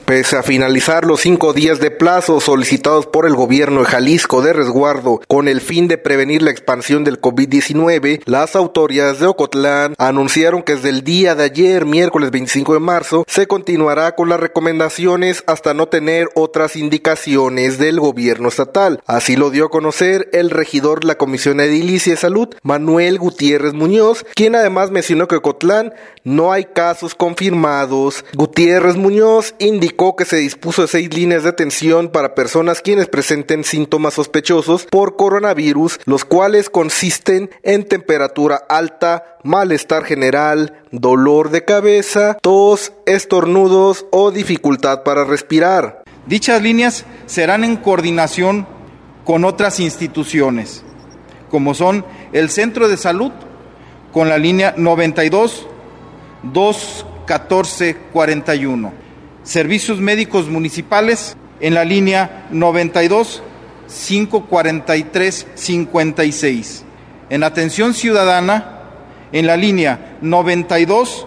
Pese a finalizar los 5 días de plazo solicitados por el gobierno de Jalisco de resguardo con el fin de prevenir la expansión del COVID-19, las autoridades de Ocotlán anunciaron que desde el día de ayer, miércoles 25 de marzo, se continuará con las recomendaciones hasta no tener otras indicaciones del gobierno estatal. Así lo dio a conocer el regidor de la Comisión Edilicia de Salud, Manuel Gutiérrez Muñoz, quien además mencionó que en Ocotlán no hay casos confirmados. Gutiérrez Muñoz indicó que se dispuso de 6 líneas de atención para personas quienes presenten síntomas sospechosos por coronavirus, los cuales consisten en temperatura alta, malestar general, dolor de cabeza, tos, estornudos o dificultad para respirar. Dichas líneas serán en coordinación con otras instituciones, como son el Centro de Salud, con la línea 92 214 41. Servicios médicos municipales en la línea 92 543 56. En atención ciudadana en la línea 92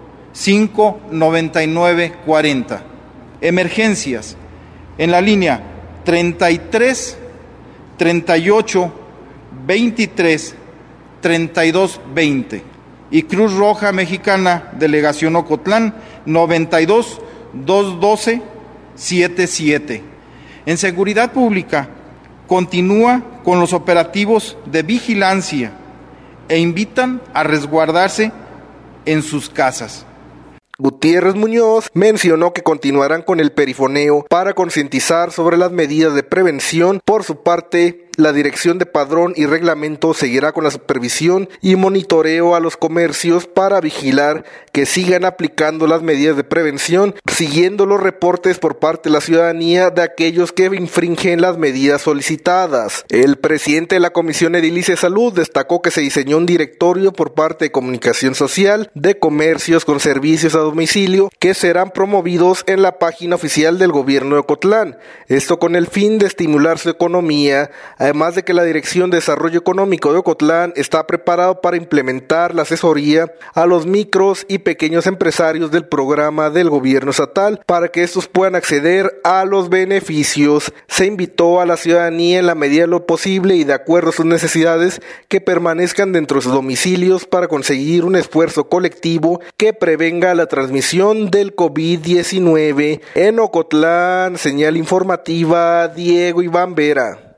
599 40. Emergencias en la línea 33 38 23 32 20. Y Cruz Roja Mexicana, Delegación Ocotlán, 92 212 77. En seguridad pública, continúa con los operativos de vigilancia e invitan a resguardarse en sus casas. Gutiérrez Muñoz mencionó que continuarán con el perifoneo para concientizar sobre las medidas de prevención. Por su parte, la Dirección de Padrón y Reglamento seguirá con la supervisión y monitoreo a los comercios para vigilar que sigan aplicando las medidas de prevención, siguiendo los reportes por parte de la ciudadanía de aquellos que infringen las medidas solicitadas. El presidente de la Comisión Edilicia de Salud destacó que se diseñó un directorio por parte de Comunicación Social de comercios con servicios a domicilio que serán promovidos en la página oficial del gobierno de Ocotlán. Esto con el fin de estimular su economía, además de que la Dirección de Desarrollo Económico de Ocotlán está preparado para implementar la asesoría a los micros y pequeños empresarios del programa del gobierno estatal para que estos puedan acceder a los beneficios. Se invitó a la ciudadanía en la medida de lo posible y de acuerdo a sus necesidades que permanezcan dentro de sus domicilios para conseguir un esfuerzo colectivo que prevenga la transmisión del COVID-19. En Ocotlán, señal informativa, Diego Iván Vera.